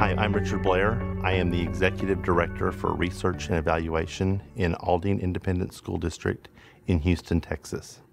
Hi, I'm Richard Blair. I am the Executive Director for Research and Evaluation in Aldine Independent School District in Houston, Texas.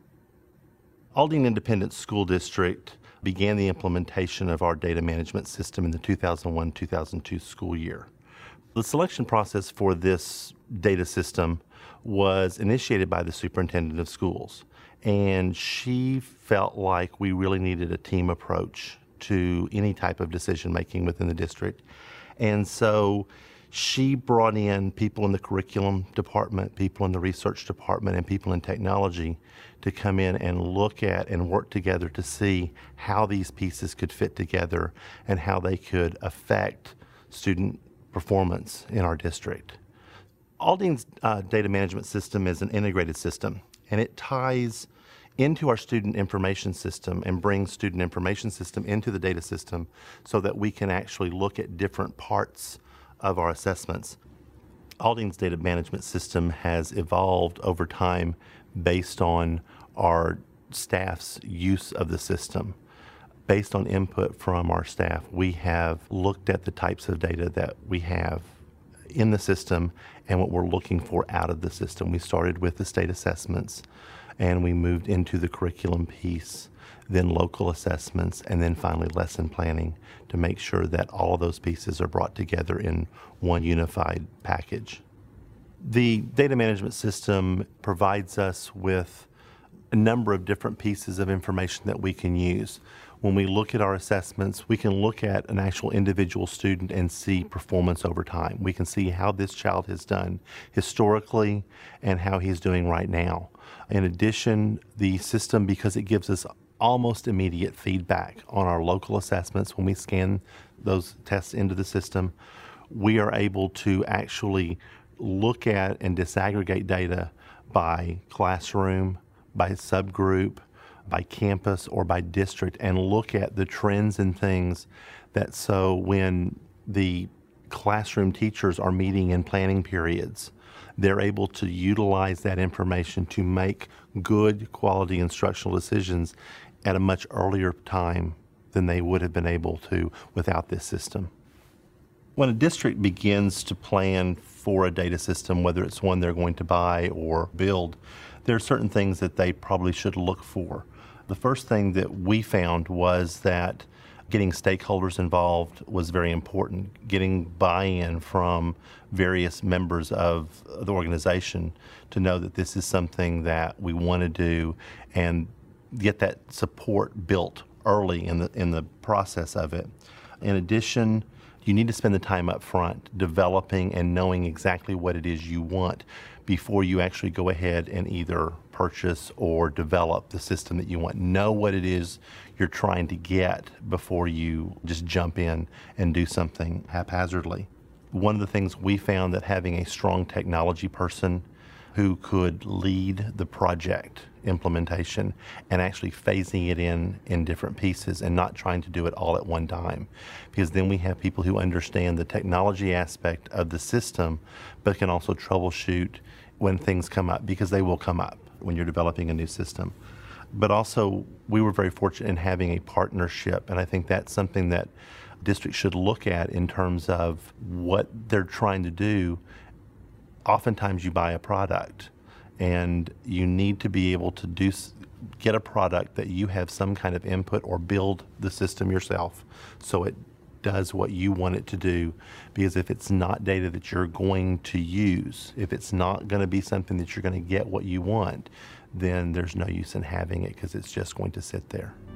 Aldine Independent School District began the implementation of our data management system in the 2001-2002 school year. The selection process for this data system was initiated by the superintendent of schools, and she felt like we really needed a team approach to any type of decision making within the district. And so she brought in people in the curriculum department, people in the research department, and people in technology to come in and look at and work together to see how these pieces could fit together and how they could affect student performance in our district. Aldine's data management system is an integrated system, and it ties into our student information system and brings student information system into the data system so that we can actually look at different parts of our assessments. Aldine's data management system has evolved over time based on our staff's use of the system. Based on input from our staff, we have looked at the types of data that we have in the system and what we're looking for out of the system. We started with the state assessments, and we moved into the curriculum piece, then local assessments, and then finally lesson planning to make sure that all of those pieces are brought together in one unified package. The data management system provides us with a number of different pieces of information that we can use. When we look at our assessments, we can look at an actual individual student and see performance over time. We can see how this child has done historically and how he's doing right now. In addition, the system, because it gives us almost immediate feedback on our local assessments when we scan those tests into the system, we are able to actually look at and disaggregate data by classroom, by subgroup, by campus, or by district, and look at the trends and things that so when the classroom teachers are meeting in planning periods, they're able to utilize that information to make good quality instructional decisions at a much earlier time than they would have been able to without this system. When a district begins to plan for a data system, whether it's one they're going to buy or build, there are certain things that they probably should look for. The first thing that we found was that getting stakeholders involved was very important. Getting buy-in from various members of the organization to know that this is something that we want to do and get that support built early in the process of it. In addition, you need to spend the time up front developing and knowing exactly what it is you want before you actually go ahead and either purchase or develop the system that you want. Know what it is you're trying to get before you just jump in and do something haphazardly. One of the things we found that having a strong technology person who could lead the project implementation and actually phasing it in different pieces and not trying to do it all at one time. Because then we have people who understand the technology aspect of the system but can also troubleshoot when things come up, because they will come up when you're developing a new system. But also, we were very fortunate in having a partnership, and I think that's something that districts should look at in terms of what they're trying to do. Oftentimes you buy a product and you need to be able to get a product that you have some kind of input or build the system yourself so it does what you want it to do. Because if it's not data that you're going to use, if it's not going to be something that you're going to get what you want, then there's no use in having it because it's just going to sit there.